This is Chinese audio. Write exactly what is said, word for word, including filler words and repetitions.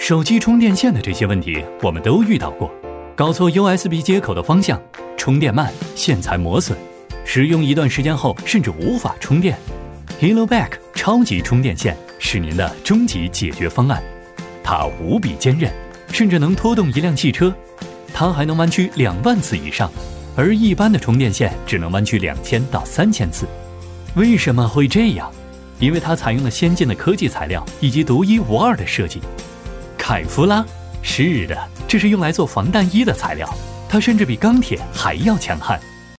手机充电线的这些问题我们都遇到过，搞错 U S B 接口的方向，充电慢，线材磨损，使用一段时间后甚至无法充电。Heloback 超级充电线是您的终极解决方案，它无比坚韧，甚至能拖动一辆汽车，它还能弯曲两万次以上，而一般的充电线只能弯曲两千到三千次。为什么会这样？因为它采用了先进的科技材料以及独一无二的设计。凯夫拉，是的，这是用来做防弹衣的材料，它甚至比钢铁还要强悍。